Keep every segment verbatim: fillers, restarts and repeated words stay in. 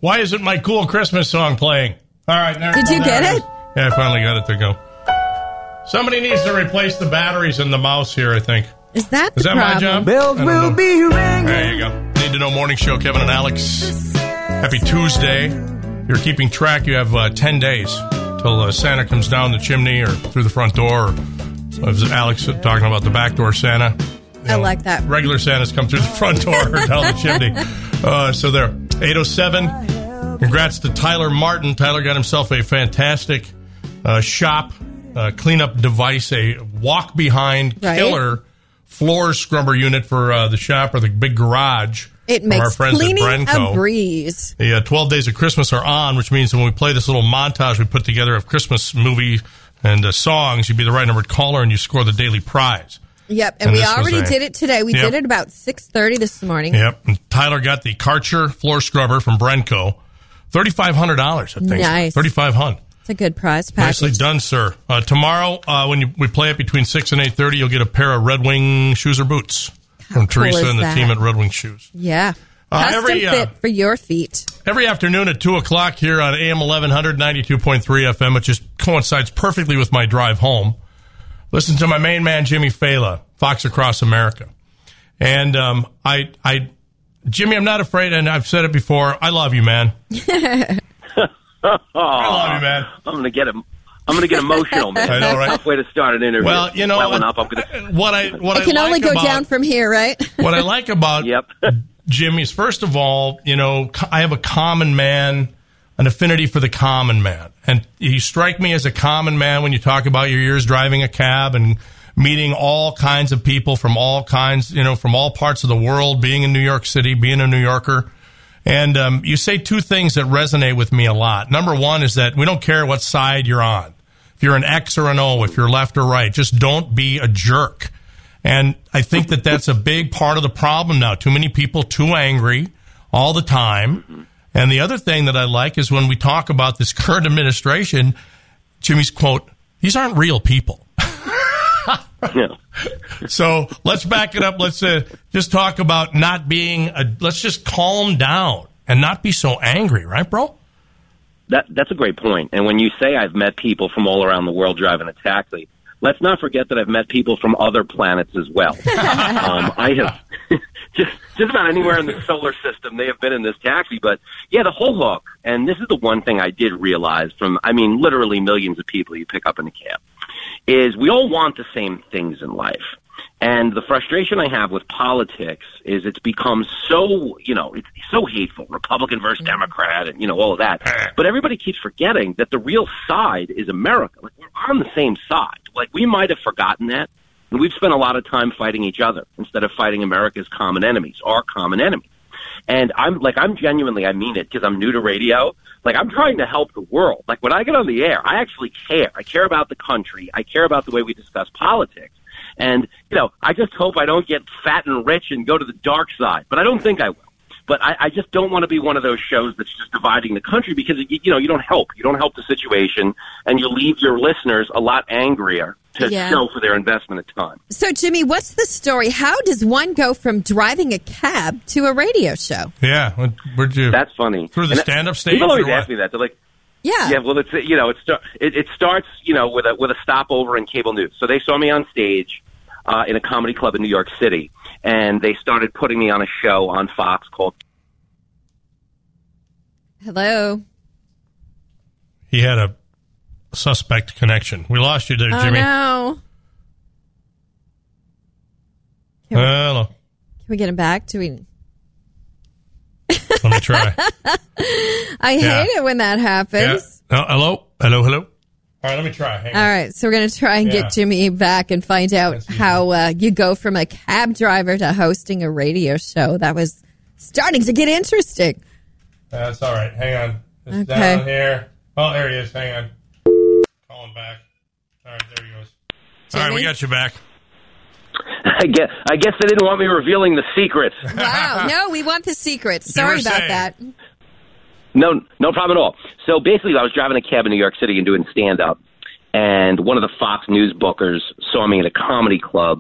Why isn't my cool Christmas song playing? All right. Now, Did you now get it? it? Yeah, I finally got it to go. Somebody needs to replace the batteries in the mouse here, I think. Is that the Is that problem? my job? Bells will know. be ringing. There you go. Need to Know Morning Show, Kevin and Alex. Happy Tuesday. If you're keeping track, you have uh, ten days till uh, Santa comes down the chimney or through the front door. Or, was Alex talking about the back door Santa? You I like that. Regular Santas come through the front door or down the chimney. Uh, so there. eight oh seven. Congrats to Tyler Martin. Tyler got himself a fantastic uh, shop uh, cleanup device, a walk-behind Right. killer floor scrubber unit for uh, the shop or the big garage. It from our makes friends at cleaning Brenco. a breeze. The uh, twelve Days of Christmas are on, which means when we play this little montage we put together of Christmas movie and uh, songs, you'd be the right numbered caller and you score the daily prize. Yep, and, And we this was already a- did it today. We Yep. did it about six thirty this morning. Yep. And Tyler got the Karcher floor scrubber from Brenco. thirty-five hundred dollars, I think. Nice. thirty-five hundred dollars. It's a good prize package. Nicely done, sir. Uh, tomorrow, uh, when you, we play it between six and eight thirty, you'll get a pair of Red Wing shoes or boots from cool Teresa is and the that? team at Red Wing Shoes. Yeah. Uh, Custom every, uh, fit for your feet. Every afternoon at two o'clock here on A M eleven hundred, ninety-two point three F M, which just coincides perfectly with my drive home. Listen to my main man, Jimmy Fela, Fox Across America. And um, I, I, Jimmy, I'm not afraid, and I've said it before, I love you, man. Oh, I love you, man. I'm gonna get em- I'm gonna get emotional, man. I know, right? Tough way to start an interview. Well, you know, Welling uh, up, I'm gonna. what I what It I can like only go about, down from here, right? what I like about Yep. Jimmy is, first of all, you know, co- I have a common man, an affinity for the common man, and you strike me as a common man when you talk about your years driving a cab and meeting all kinds of people from all kinds, you know, from all parts of the world, being in New York City, being a New Yorker. And um, you say two things that resonate with me a lot. Number one is that we don't care what side you're on. If you're an X or an O, if you're left or right, just don't be a jerk. And I think that that's a big part of the problem now. Too many people too angry all the time. And the other thing that I like is when we talk about this current administration, Jimmy's quote, these aren't real people. Yeah. So let's back it up. Let's uh, just talk about not being, a, let's just calm down and not be so angry, right, bro? That that's a great point. And when you say I've met people from all around the world driving a taxi, let's not forget that I've met people from other planets as well. um, I have just just about anywhere in the solar system they have been in this taxi. But yeah, the whole hook. And this is the one thing I did realize from, I mean, literally millions of people you pick up in a cab, is we all want the same things in life. And the frustration I have with politics is it's become so, you know, it's so hateful, Republican versus Democrat and, you know, all of that. But everybody keeps forgetting that the real side is America. Like, we're on the same side. Like, we might have forgotten that. And we've spent a lot of time fighting each other instead of fighting America's common enemies, our common enemy. And I'm like, I'm genuinely, I mean it, because I'm new to radio. Like, I'm trying to help the world. Like, when I get on the air, I actually care. I care about the country. I care about the way we discuss politics. And, you know, I just hope I don't get fat and rich and go to the dark side. But I don't think I will. But I, I just don't want to be one of those shows that's just dividing the country because, you know, you don't help. You don't help the situation, and you leave your listeners a lot angrier to Yeah. show for their investment of time. So, Jimmy, what's the story? How does one go from driving a cab to a radio show? Yeah. What- Where'd you? That's funny. Through the And stand-up stage People always or what? ask me that. They're like, Yeah. yeah, well, it's, you know, it, start, it, it starts, you know, with a, with a stopover in cable news. So they saw me on stage uh, in a comedy club in New York City, and they started putting me on a show on Fox called Hello. He had a suspect connection. We lost you there, Oh, Jimmy. no. Can we, Hello. can we get him back? Do we? Let me try. I Yeah. hate it when that Yeah. happens. Oh, hello? Hello, hello? All right, let me try. Hang All on. right, so we're going to try and Yeah. get Jimmy back and find out That's easy. how uh, you go from a cab driver to hosting a radio show. That was starting to get interesting. That's all right. Hang on. Just Okay. down here. Oh, there he is. Hang on. Call him back. All right, there he goes. All right, we Jimmy? got you back. I guess, I guess they didn't want me revealing the secret. Wow. No, we want the secret. Sorry were about saying. that. No, no problem at all. So basically, I was driving a cab in New York City and doing stand-up, and one of the Fox News bookers saw me at a comedy club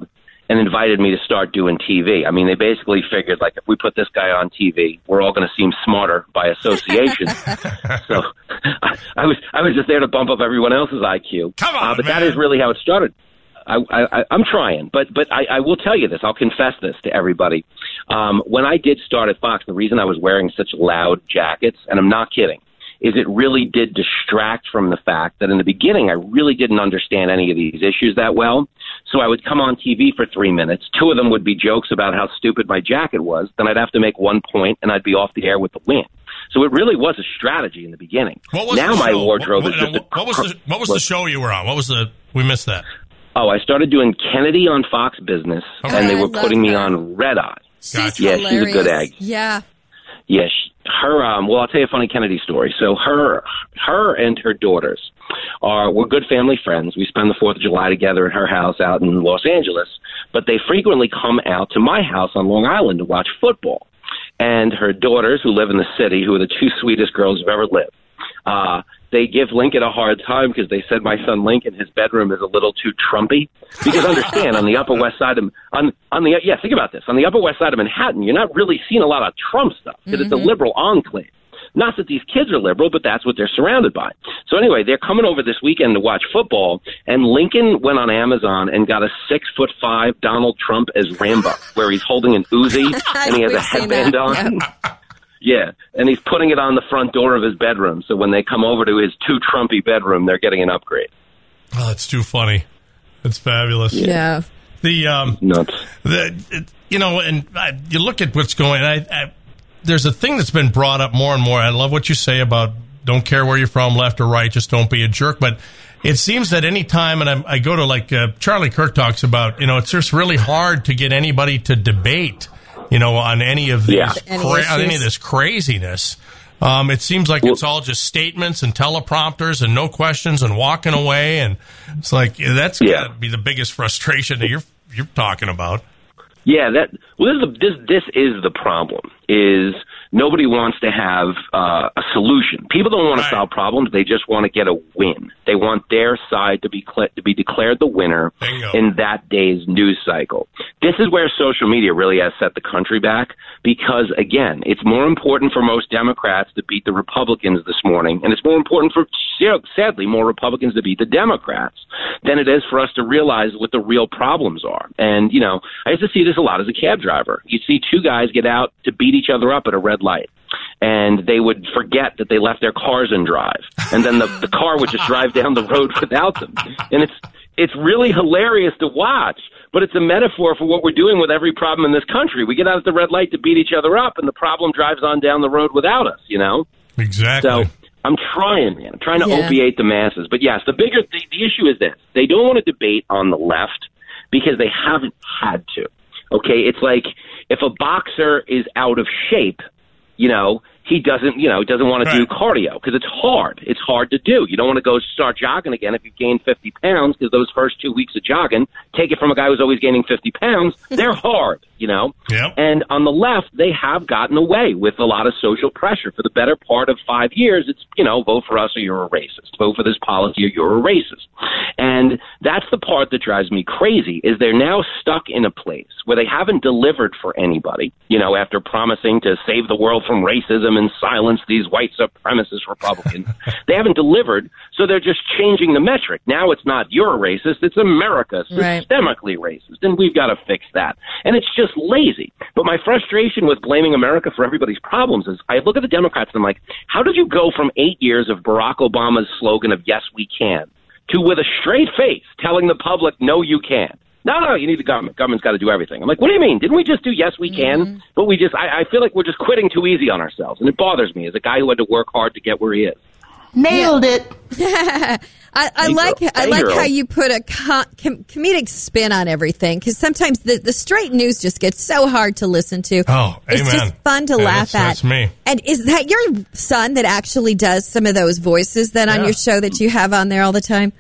and invited me to start doing T V. I mean, they basically figured, like, if we put this guy on T V, we're all going to seem smarter by association. so I, I was I was just there to bump up everyone else's I Q. Come on, uh, but man. that is really how it started. I, I, I'm trying, but but I, I will tell you this. I'll confess this to everybody. Um, when I did start at Fox, the reason I was wearing such loud jackets, and I'm not kidding, is it really did distract from the fact that in the beginning I really didn't understand any of these issues that well. So I would come on T V for three minutes. Two of them would be jokes about how stupid my jacket was. Then I'd have to make one point, and I'd be off the air with the win. So it really was a strategy in the beginning. What was now the my show? wardrobe what, is just. What, what was the What was the show you were on? What was the? We missed that. Oh, I started doing Kennedy on Fox Business, Okay. and they I were love putting me her. on Red Eye. She's Gotcha. Yeah, she's a hilarious. good egg. Yeah. Yeah, she, her. Um, well, I'll tell you a funny Kennedy story. So her, her and her daughters are we're good family friends. We spend the Fourth of July together at her house out in Los Angeles. But they frequently come out to my house on Long Island to watch football. And her daughters, who live in the city, who are the two sweetest girls who've ever lived, uh, they give Lincoln a hard time because they said my son Lincoln, his bedroom is a little too Trumpy. Because understand, on the Upper West Side of on on the yeah, think about this. On the Upper West Side of Manhattan, you're not really seeing a lot of Trump stuff because mm-hmm. it's a liberal enclave. Not that these kids are liberal, but that's what they're surrounded by. So anyway, they're coming over this weekend to watch football, and Lincoln went on Amazon and got a six foot five Donald Trump as Rambo, where he's holding an Uzi and he has We've a headband that. on. Yep. Yeah, and he's putting it on the front door of his bedroom, so when they come over to his too Trumpy bedroom, they're getting an upgrade. Oh, that's too funny. That's fabulous. Yeah. The um, Nuts. the it, you know, and uh, you look at what's going. I, I there's a thing that's been brought up more and more. I love what you say about don't care where you're from, left or right, just don't be a jerk. But it seems that any time, and I'm, I go to like uh, Charlie Kirk talks about, you know, it's just really hard to get anybody to debate, you know, on any of these, Yeah. Any cra- on any issues. of this craziness. Um, it seems like it's all just statements and teleprompters and no questions and walking away, and it's like that's Yeah. gotta be the biggest frustration that you're you're talking about. Yeah, that well, this is, the, this this is the problem. Is nobody wants to have uh, a solution. People don't want Right. to solve problems. They just want to get a win. They want their side to be cl- to be declared the winner Bingo. in that day's news cycle. This is where social media really has set the country back because, again, it's more important for most Democrats to beat the Republicans this morning, and it's more important for, sadly, more Republicans to beat the Democrats than it is for us to realize what the real problems are. And, you know, I used to see this a lot as a cab driver. You'd see two guys get out to beat each other up at a red light, and they would forget that they left their cars in drive, and then the, the car would just drive down the road without them. And it's it's really hilarious to watch, but it's a metaphor for what we're doing with every problem in this country. We get out at the red light to beat each other up, and the problem drives on down the road without us, you know? Exactly. So I'm trying, man. I'm trying to Yeah. opiate the masses. But yes, the bigger the, the issue is this. They don't want to debate on the left because they haven't had to. Okay? It's like if a boxer is out of shape, you know, he doesn't, you know, doesn't want to do Right. cardio because it's hard. It's hard to do. You don't want to go start jogging again if you've gained fifty pounds because those first two weeks of jogging, take it from a guy who's always gaining fifty pounds, they're hard, you know? Yep. And on the left, they have gotten away with a lot of social pressure. For the better part of five years, it's, you know, vote for us or you're a racist. Vote for this policy or you're a racist. And that's the part that drives me crazy, is they're now stuck in a place where they haven't delivered for anybody, you know, after promising to save the world from racism and silence these white supremacist Republicans. They haven't delivered, so they're just changing the metric. Now it's not you're a racist, it's America, Right. systemically racist, and we've got to fix that. And it's just lazy. But my frustration with blaming America for everybody's problems is I look at the Democrats and I'm like, how did you go from eight years of Barack Obama's slogan of yes, we can, to with a straight face telling the public, no, you can't? No, no, you need the government. Government's got to do everything. I'm like, what do you mean? Didn't we just do yes, we can? Mm-hmm. But we just, I, I feel like we're just quitting too easy on ourselves. And it bothers me as a guy who had to work hard to get where he is. Nailed it. I, I Hey, like girl. I Hey, like girl. how you put a com- com- comedic spin on everything, because sometimes the, the straight news just gets so hard to listen to. Oh, it's amen. just fun to Yeah, laugh that's- at. that's me. And is that your son that actually does some of those voices then on Yeah. your show that you have on there all the time?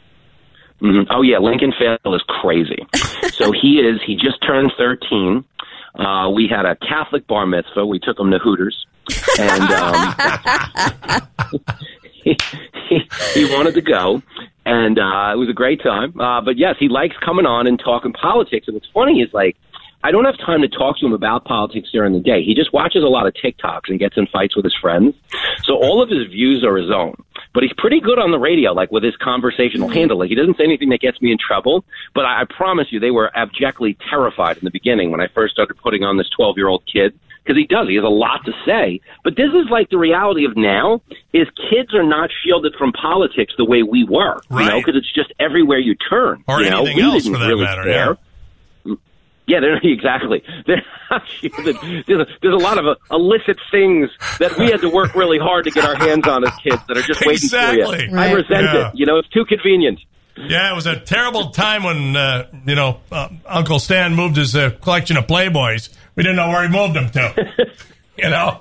Mm-hmm. Oh, yeah, Lincoln Fail is crazy. So he is, he just turned thirteen. Uh, we had a Catholic bar mitzvah. We took him to Hooters. And um, he, he, he wanted to go. And uh, it was a great time. Uh, but, yes, he likes coming on and talking politics. And what's funny is, like, I don't have time to talk to him about politics during the day. He just watches a lot of TikToks and gets in fights with his friends. So all of his views are his own. But he's pretty good on the radio, like with his conversational handle. Like, he doesn't say anything that gets me in trouble. But I, I promise you, they were abjectly terrified in the beginning when I first started putting on this twelve-year-old kid. Because he does. He has a lot to say. But this is like the reality of now is kids are not shielded from politics the way we were. Right. You know, because it's just everywhere you turn. Or you know? anything we else didn't for that really matter, care. yeah. Yeah, they're, exactly. They're not shielded. There's a, there's a lot of uh, illicit things that we had to work really hard to get our hands on as kids that are just waiting Exactly. for you. Right. I resent Yeah. it. You know, it's too convenient. Yeah, it was a terrible time when, uh, you know, uh, Uncle Stan moved his uh, collection of Playboys. We didn't know where he moved them to. You know?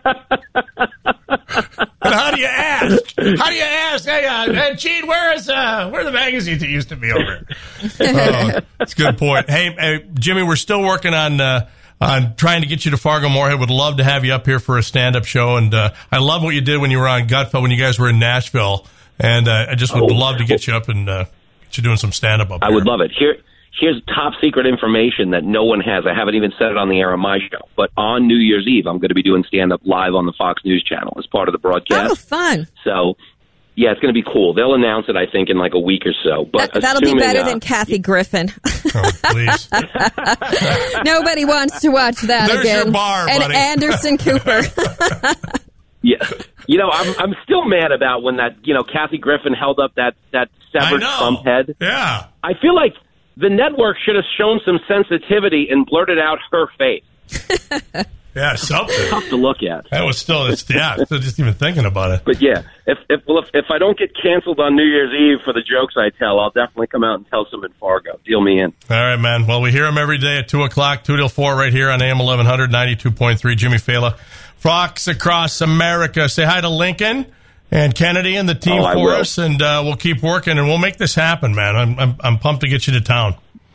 And how do you ask? How do you ask? Hey, uh, hey Gene, where is uh, where are the magazines that used to be over? Oh, that's a good point. Hey, hey, Jimmy, we're still working on uh, on trying to get you to Fargo Moorhead. Would love to have you up here for a stand-up show. And uh, I love what you did when you were on Gutfeld when you guys were in Nashville. And uh, I just would Oh. love to get you up and uh, get you doing some stand-up up I here. would love it. Here, here's top secret information that no one has. I haven't even said it on the air of my show. But on New Year's Eve, I'm going to be doing stand-up live on the Fox News channel as part of the broadcast. Oh, fun. So, yeah, it's going to be cool. They'll announce it, I think, in like a week or so. But That, that'll be assuming, better uh, than Kathy Griffin. Oh, please. Nobody wants to watch that There's again. your bar, and buddy. Anderson Cooper. Yeah, you know, I'm I'm still mad about when that you know Kathy Griffin held up that that I severed know. Trump head. Yeah. I feel like the network should have shown some sensitivity and blurted out her face. Yeah, something. Tough to look at. That was still, it's, yeah, just even thinking about it. But yeah, if if well if, if I don't get canceled on New Year's Eve for the jokes I tell, I'll definitely come out and tell some in Fargo. Deal me in. All right, man. Well, we hear him every day at two o'clock, two till four, right here on A M eleven hundred, ninety-two point three. Jimmy Fela, Fox Across America. Say hi to Lincoln and Kennedy and the team Oh, I for will. us, and uh, we'll keep working, and we'll make this happen, man. I'm, I'm, I'm pumped to get you to town.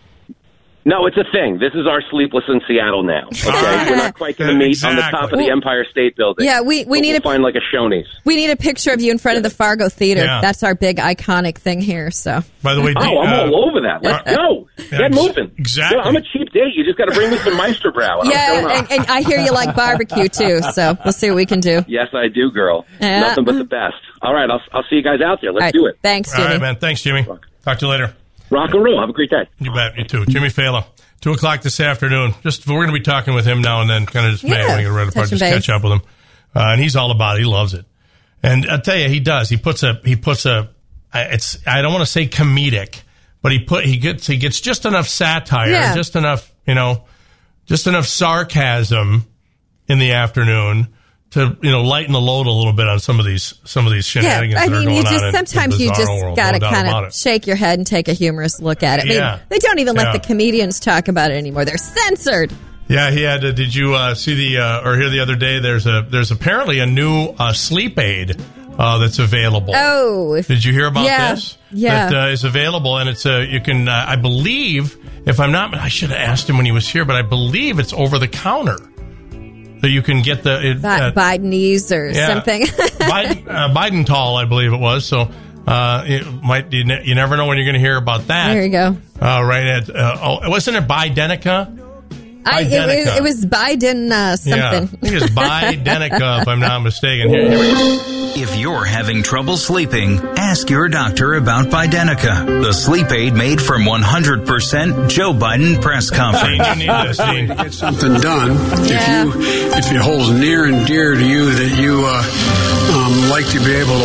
No, it's a thing. This is our Sleepless in Seattle now. Okay, we're not quite going to meet on the top of Exactly. the Empire State Building. Yeah, we- we But need we'll a- find like a Shoney's. We need a picture of you in front of the Fargo Theater. Yeah. That's our big iconic thing here. So By the way, Oh, do- I'm uh, all over that. Let's uh, go. yeah, Get ex- moving. exactly. Yeah, I'm a cheap date. You just got to bring me some Meisterbrow. I'm showing yeah, up. and, and I hear you like barbecue too. So we'll see what we can do. Yes, I do, girl. Yeah. Nothing but the best. All right, I'll, I'll see you guys out there. Let's All right, do it. Thanks, All Jimmy. right, man. Thanks, Jimmy. Talk to you later. Rock and roll. Have a great day. You bet. You too. Jimmy Fela. Two o'clock this afternoon. Just we're going to be talking with him now and then. Kind of just, Yeah, man, we're going to read touch just and catch base. up with him. Uh, and he's all about it. He loves it. And I'll tell you, he does. He puts a, he puts a, I- it's, I don't want to say comedic, but he put, he gets, he gets just enough satire, Yeah. just enough, you know, just enough sarcasm in the afternoon to, you know, lighten the load a little bit on some of these, some of these Yeah, shenanigans I that are mean, going you on just in- in sometimes you bizarro just world, got to no doubt kind about of it. shake your head and take a humorous look at it. I mean, Yeah. they don't even let Yeah. the comedians talk about it anymore. They're censored. Yeah, he had. Uh, did you uh, see the uh, or hear the other day? There's a there's apparently a new uh, sleep aid uh, that's available. Oh, Did you hear about Yeah, this? yeah. That uh, is available, and it's uh, you can. Uh, I believe, if I'm not, I should have asked him when he was here, but I believe it's over the counter, so you can get the it, Bi- uh, Bidenese or yeah. something. Biden, uh, Biden tall, I believe it was. So uh, it might you, ne- you never know when you're going to hear about that. There you go. Uh, right at uh, oh, wasn't it Bidenica? I, it, Bidenica. was, it was Biden uh, something. Yeah, I think it's Bidenica, if I'm not mistaken. Here, here we go. If you're having trouble sleeping, ask your doctor about Bidenica, the sleep aid made from one hundred percent Joe Biden press coffee. You need this, Dean. Get something done. Yeah. If you if it holds near and dear to you that you uh, um, like to be able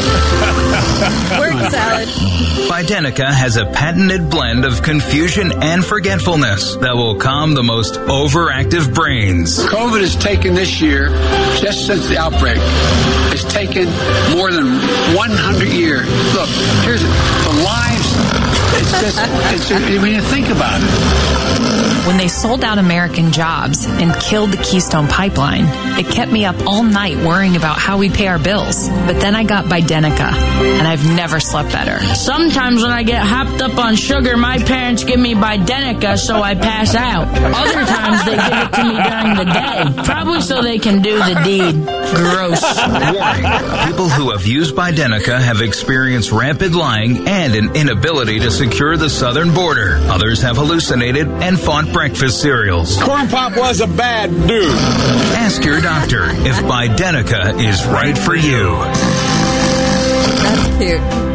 to. Word salad. Bidenica has a patented blend of confusion and forgetfulness that will calm the most overactive brains. COVID has taken this year, just since the outbreak, it's taken more than one hundred years. Look, here's it. The lives. It's just. It's. When you think about it. When they sold out American jobs and killed the Keystone Pipeline, it kept me up all night worrying about how we pay our bills. But then I got Bidenica, and I've never slept better. Sometimes when I get hopped up on sugar, my parents give me Bidenica so I pass out. Other times they give it to me during the day, probably so they can do the deed. Gross. boring. People who have used Bidenica have experienced rampant lying and an inability to secure the southern border. Others have hallucinated and fought breakfast cereals. Corn Pop was a bad dude. Ask your doctor if Bidenica is right for you. That's cute.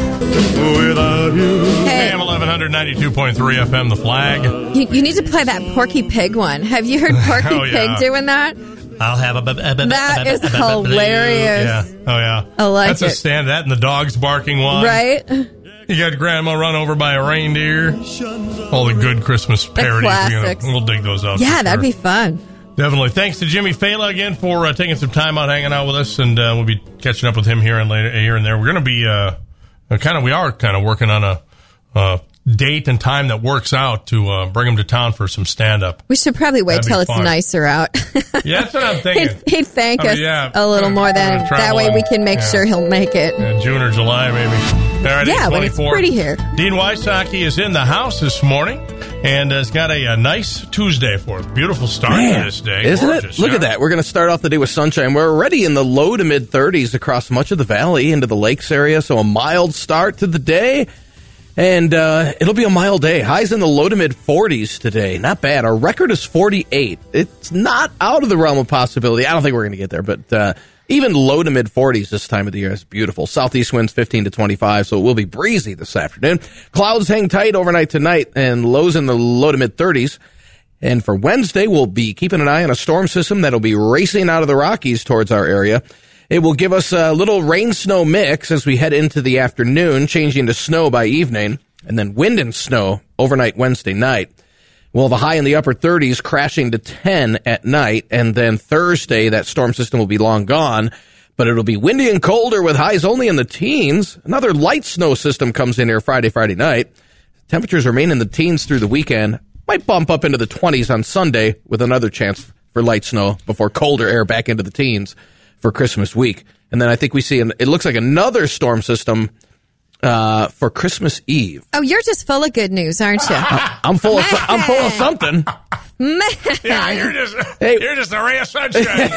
Without you. Hey. A M eleven ninety-two point three F M, The Flag. You, you need to play that Porky Pig one. Have you heard Porky Oh, Pig yeah. doing that? I'll have a... That is hilarious. Yeah. Oh, yeah. I like That's it. a stand. That and the dogs barking one. Right? You got Grandma run over by a reindeer. All the good Christmas parodies. classics. You know, we'll dig those out. Yeah, for that'd sure. be fun. Definitely. Thanks to Jimmy Fela again for uh, taking some time out hanging out with us, and uh, we'll be catching up with him here and later, here and there. We're going to be uh, kind of, we are kind of working on a uh, date and time that works out to uh, bring him to town for some stand up. We should probably wait That'd be till it's fun. nicer out. Yeah, that's what I'm thinking. he'd, he'd thank I mean, us yeah. a little more. Then Travel that way we can make yeah. sure he'll make it. Yeah, June or July, maybe. All right, Yeah, when it's eight twenty-four. pretty here. Dean Wysocki is in the house this morning and has got a, a nice Tuesday for us. Beautiful start to this day. Isn't Gorgeous, it? Look yeah. at that. We're going to start off the day with sunshine. We're already in the low to mid thirties across much of the valley into the lakes area, so a mild start to the day. And uh, it'll be a mild day. Highs in the low to mid forties today. Not bad. Our record is forty-eight. It's not out of the realm of possibility. I don't think we're going to get there, but uh, even low to mid forties this time of the year is beautiful. Southeast winds fifteen to twenty-five, so it will be breezy this afternoon. Clouds hang tight overnight tonight, and lows in the low to mid thirties. And for Wednesday, we'll be keeping an eye on a storm system that'll be racing out of the Rockies towards our area. It will give us a little rain-snow mix as we head into the afternoon, changing to snow by evening, and then wind and snow overnight Wednesday night. Well, the high in the upper thirties crashing to ten at night, and then Thursday, that storm system will be long gone, but it'll be windy and colder with highs only in the teens. Another light snow system comes in here Friday, Friday night. Temperatures remain in the teens through the weekend. Might bump up into the twenties on Sunday with another chance for light snow before colder air back into the teens for Christmas week. And then I think we see, an, it looks like another storm system uh, for Christmas Eve. Oh, you're just full of good news, aren't you? I'm full of, I'm full of something. Man. Yeah, you're just, Hey. you're just a ray of sunshine.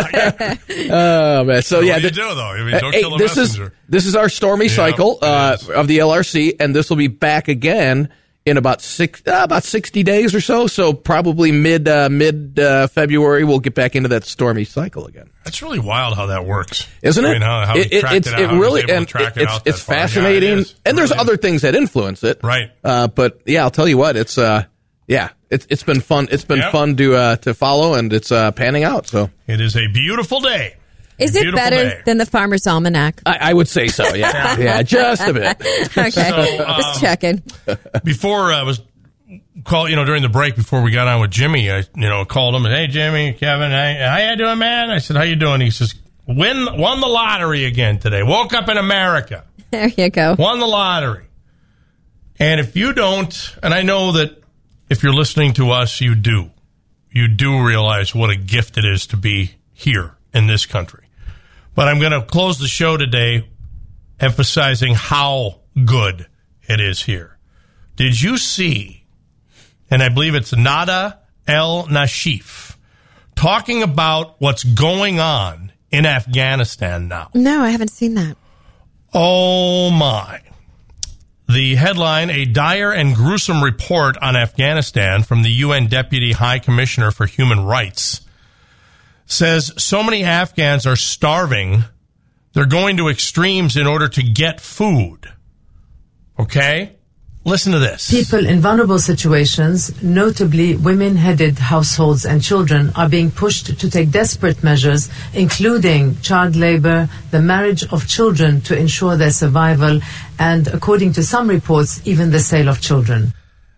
Oh, man. So, So yeah. what do you th- do, though? I mean, don't hey, kill a this messenger. is this is our stormy Yeah, cycle it uh, is. of the L R C, and this will be back again in about six, uh, about sixty days or so. So probably mid uh, mid uh, February, we'll get back into that stormy cycle again. That's really wild how that works. Isn't it? I mean, how, how it, he it tracked it's it out. it how he was really able to and track it- it it's out that it's far. Yeah, it fascinating, is. and there's Really other is. things that influence it. Right. Uh, but yeah, I'll tell you what, it's uh, yeah, it's it's been fun. It's been Yep. fun to uh, to follow, and it's uh, panning out. So It is a beautiful day. Is it Beautiful better day. than the Farmer's Almanac? I, I would say so. Yeah, yeah, just a bit. Okay, So, um, just checking. Before I was call, you know, during the break before we got on with Jimmy, I you know called him and hey Jimmy, Kevin, hey, how you doing, man? I said, how you doing? He says, win won the lottery again today. Woke up in America, There you go. won the lottery. And if you don't, and I know that if you're listening to us, you do, you do realize what a gift it is to be here in this country. But I'm going to close the show today emphasizing how good it is here. Did you see, and I believe it's Nada El Nashif, talking about what's going on in Afghanistan now? No, I haven't seen that. Oh, my. The headline, a dire and gruesome report on Afghanistan from the U N Deputy High Commissioner for Human Rights, says so many Afghans are starving, they're going to extremes in order to get food. Okay? Listen to this. People in vulnerable situations, notably women-headed households and children, are being pushed to take desperate measures, including child labor, the marriage of children to ensure their survival, and, according to some reports, even the sale of children.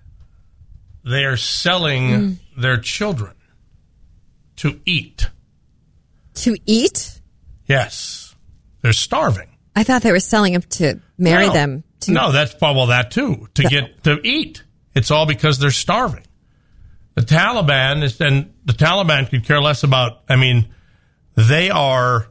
They are selling Mm. their children to eat. To eat? Yes. They're starving. I thought they were selling them to marry No. them. To No, that's well, that too. To get to eat, it's all because they're starving. The Taliban is, and the Taliban could care less about. I mean, they are.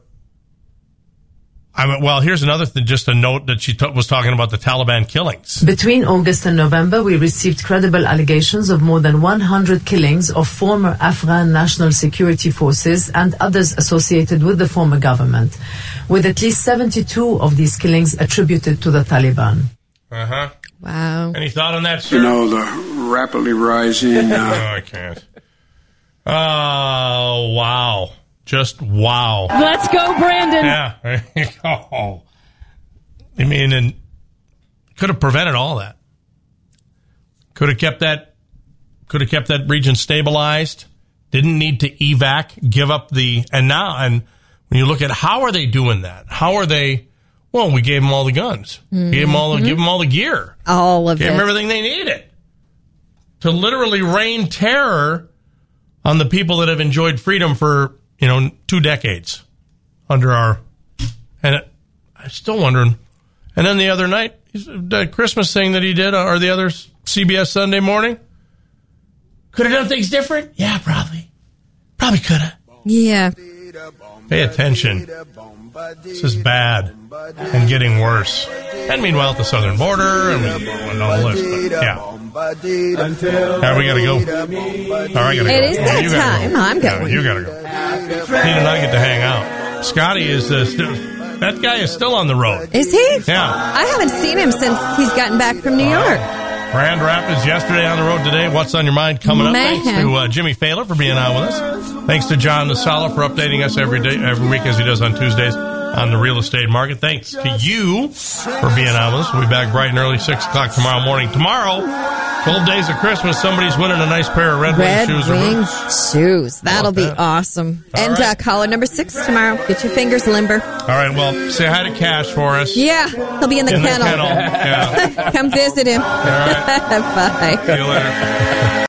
I mean, well, here's another thing. Just a note that she t- was talking about the Taliban killings. Between August and November, we received credible allegations of more than one hundred killings of former Afghan National Security Forces and others associated with the former government. with at least seventy-two of these killings attributed to the Taliban. Uh-huh. Wow. Any thought on that, sir? You know, the rapidly rising... Uh, oh, I can't. Oh, wow. Just wow. Let's go, Brandon. Yeah. There you go. I mean, and could have prevented all that. Could have kept that, could have kept that region stabilized. Didn't need to evac, give up the, and now, and when you look at how are they doing that? How are they, well, we gave them all the guns. Mm-hmm. Gave them all the, give them all the gear. All of gave it. Gave them everything they needed to literally rain terror on the people that have enjoyed freedom for, you know, two decades under our, and it, I'm still wondering. And then the other night, the Christmas thing that he did, or the other C B S Sunday Morning, could have done things different? Yeah, probably. Probably could have. Yeah. Pay attention. This is bad and getting worse. And meanwhile, at the southern border, and, and all the list. But yeah. All right, we got to go. All right, I got to go. It is yeah, that you time. Go. I'm going. Yeah, you got to go. Pete and I get to hang out. Scotty is uh, still, that guy is still on the road. Is he? Yeah. I haven't seen him since he's gotten back from New York. Uh, Grand Rapids yesterday, on the road today. What's on your mind coming up? Man. Thanks to uh, Jimmy Failer for being on with us. Thanks to John Nasala for updating us every day, every week as he does on Tuesdays on the real estate market. Thanks to you for being on with us. We'll be back bright and early, six o'clock tomorrow morning. Tomorrow, twelve days of Christmas, somebody's winning a nice pair of Red, Red Wing shoes. Wing shoes. That'll be that? awesome. All and right. uh, caller number six tomorrow. Get your fingers limber. All right, well, say hi to Cash for us. Yeah, he'll be in the In the kennel. kennel, yeah. Come visit him. All right. Bye. See you later.